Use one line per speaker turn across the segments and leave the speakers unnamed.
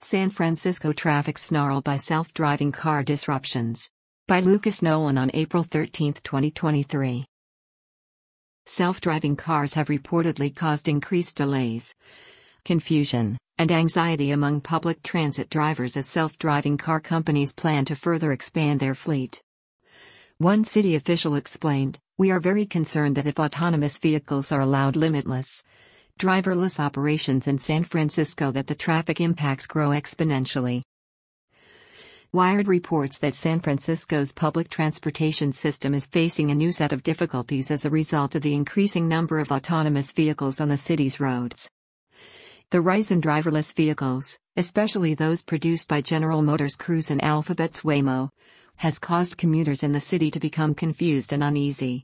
San Francisco traffic snarled by self-driving car disruptions. By Lucas Nolan on April 13, 2023. Self-driving cars have reportedly caused increased delays, confusion, and anxiety among public transit drivers as self-driving car companies plan to further expand their fleet. One city official explained, "We are very concerned that if autonomous vehicles are allowed limitless, driverless operations in San Francisco that the traffic impacts grow exponentially." Wired reports that San Francisco's public transportation system is facing a new set of difficulties as a result of the increasing number of autonomous vehicles on the city's roads. The rise in driverless vehicles, especially those produced by General Motors Cruise and Alphabet's Waymo, has caused commuters in the city to become confused and uneasy.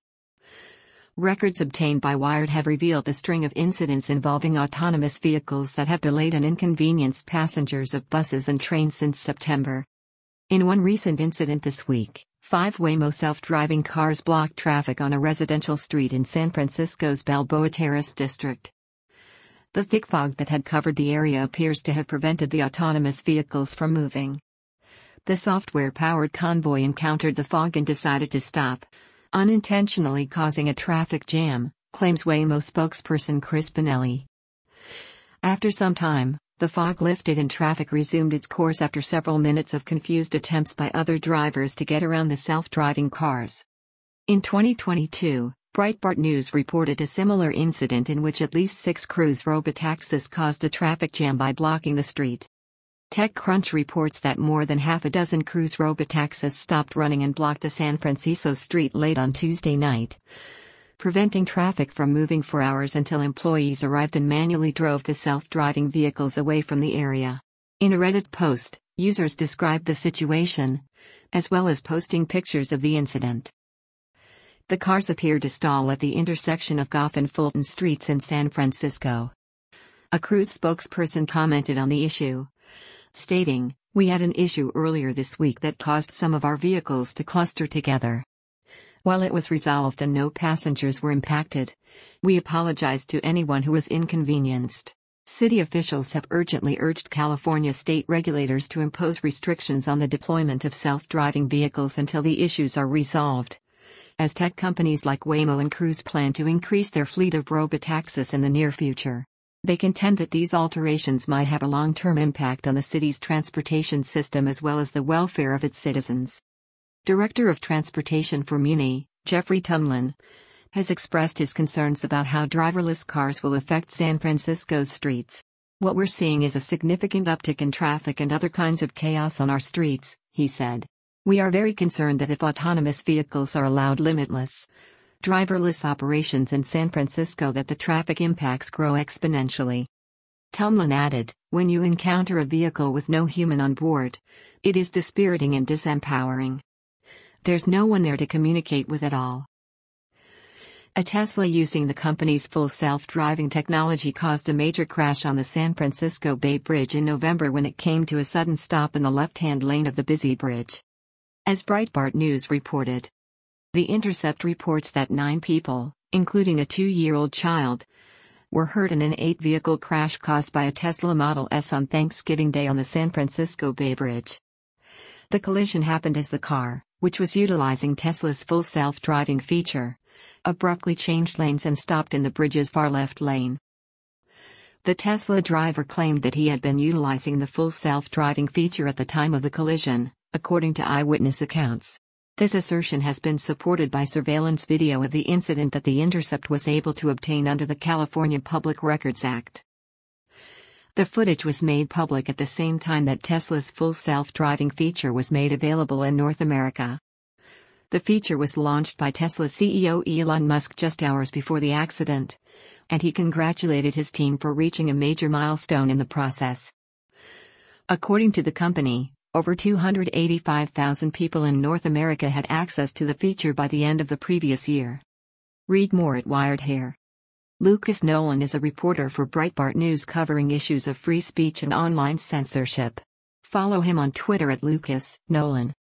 Records obtained by Wired have revealed a string of incidents involving autonomous vehicles that have delayed and inconvenienced passengers of buses and trains since September. In one recent incident this week, 5 Waymo self-driving cars blocked traffic on a residential street in San Francisco's Balboa Terrace district. The thick fog that had covered the area appears to have prevented the autonomous vehicles from moving. The software-powered convoy encountered the fog and decided to stop, unintentionally causing a traffic jam, claims Waymo spokesperson Chris Pinelli. After some time, the fog lifted and traffic resumed its course after several minutes of confused attempts by other drivers to get around the self-driving cars. In 2022, Breitbart News reported a similar incident in which at least 6 Cruise robotaxis caused a traffic jam by blocking the street. TechCrunch reports that more than half a dozen Cruise robotaxis stopped running and blocked a San Francisco street late on Tuesday night, preventing traffic from moving for hours until employees arrived and manually drove the self-driving vehicles away from the area. In a Reddit post, users described the situation, as well as posting pictures of the incident. The cars appeared to stall at the intersection of Gough and Fulton Streets in San Francisco. A Cruise spokesperson commented on the issue, stating, "We had an issue earlier this week that caused some of our vehicles to cluster together. While it was resolved and no passengers were impacted, we apologize to anyone who was inconvenienced." City officials have urgently urged California state regulators to impose restrictions on the deployment of self-driving vehicles until the issues are resolved, as tech companies like Waymo and Cruise plan to increase their fleet of robotaxis in the near future. They contend that these alterations might have a long-term impact on the city's transportation system as well as the welfare of its citizens. Director of Transportation for Muni, Jeffrey Tumlin, has expressed his concerns about how driverless cars will affect San Francisco's streets. "What we're seeing is a significant uptick in traffic and other kinds of chaos on our streets," he said. "We are very concerned that if autonomous vehicles are allowed limitless, driverless operations in San Francisco that the traffic impacts grow exponentially." Tumlin added, "When you encounter a vehicle with no human on board, it is dispiriting and disempowering. There's no one there to communicate with at all." A Tesla using the company's full self-driving technology caused a major crash on the San Francisco Bay Bridge in November when it came to a sudden stop in the left-hand lane of the busy bridge. As Breitbart News reported, The Intercept reports that 9 people, including a 2-year-old child, were hurt in an 8-vehicle crash caused by a Tesla Model S on Thanksgiving Day on the San Francisco Bay Bridge. The collision happened as the car, which was utilizing Tesla's full self-driving feature, abruptly changed lanes and stopped in the bridge's far left lane. The Tesla driver claimed that he had been utilizing the full self-driving feature at the time of the collision, according to eyewitness accounts. This assertion has been supported by surveillance video of the incident that The Intercept was able to obtain under the California Public Records Act. The footage was made public at the same time that Tesla's full self-driving feature was made available in North America. The feature was launched by Tesla CEO Elon Musk just hours before the accident, and he congratulated his team for reaching a major milestone in the process. According to the company, over 285,000 people in North America had access to the feature by the end of the previous year. Read more at Wired here. Lucas Nolan is a reporter for Breitbart News covering issues of free speech and online censorship. Follow him on Twitter at Lucas Nolan.